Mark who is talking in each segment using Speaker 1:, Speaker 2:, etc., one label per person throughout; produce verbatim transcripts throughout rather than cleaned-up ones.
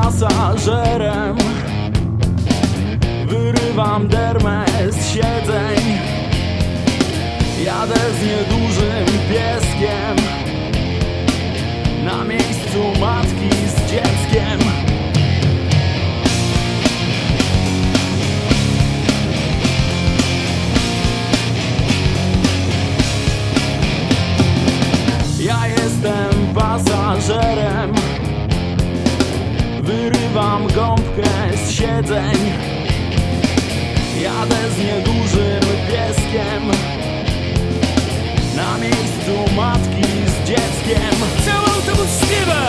Speaker 1: pasażerem. Wyrywam dermę z siedzeń. Jadę z niedużym pieskiem. Na miejscu matki z dzieckiem. Ja jestem pasażerem. Wyrywam gąbkę z siedzeń. Jadę z niedużym pieskiem. Na miejscu matki z dzieckiem. Cały autobus śpiewa!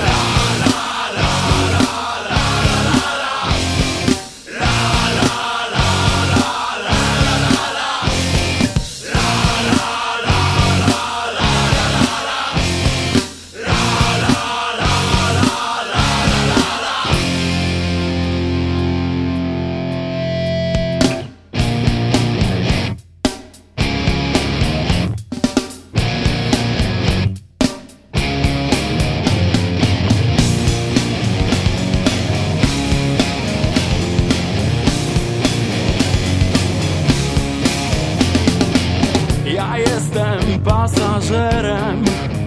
Speaker 1: Ja jestem pasażerem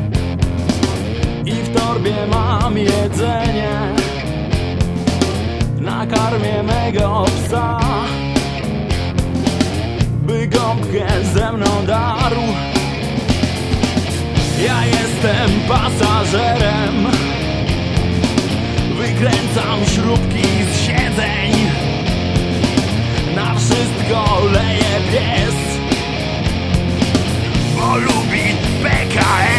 Speaker 1: i w torbie mam jedzenie. Nakarmię mego psa, by gąbkę ze mną darł. Ja jestem pasażerem. Wykręcam śrubki z siedzeń. Na wszystko leje pies, bo lubi P K S.